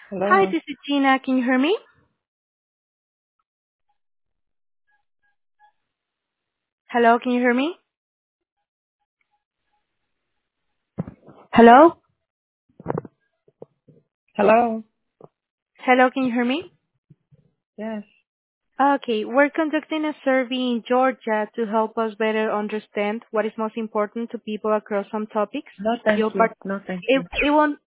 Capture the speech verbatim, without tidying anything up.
Hi, Hello. this is Gina. Can you hear me? Hello, can you hear me? Hello? Hello. Hello, can you hear me? Yes. Okay, we're conducting a survey in Georgia to help us better understand what is most important to people across some topics. No, thank You'll you. part- No, thank it, you. it won't